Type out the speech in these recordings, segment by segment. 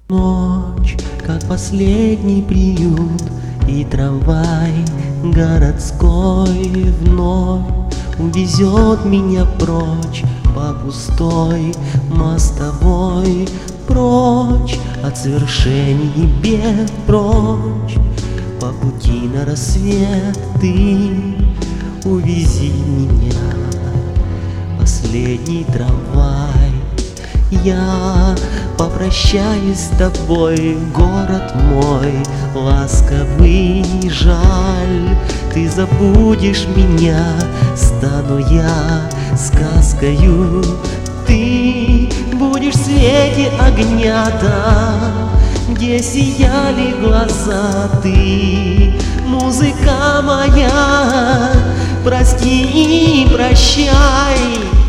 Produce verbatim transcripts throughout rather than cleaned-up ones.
Ночь, как последний приют, и трамвай городской вновь увезет меня прочь по пустой мостовой, прочь от свершений и бед, прочь по пути на рассвет. Ты увези меня, последний трамвай. Я попрощаюсь с тобой, город мой ласковый, жаль. Ты забудешь меня, стану я сказкою. Ты будешь в свете огня там, где сияли глаза. Ты, музыка моя, прости и прощай.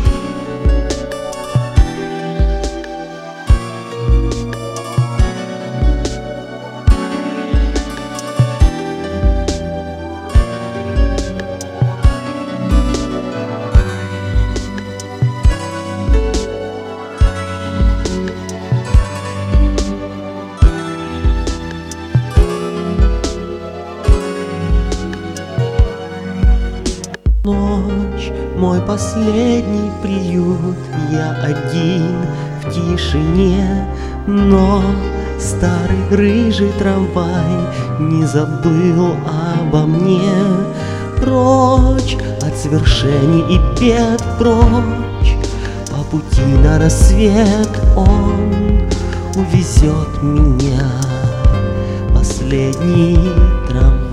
Ночь, мой последний приют, я один в тишине, но старый рыжий трамвай не забыл обо мне. Прочь от свершений и бед, прочь по пути на рассвет он увезет меня, последний трамвай.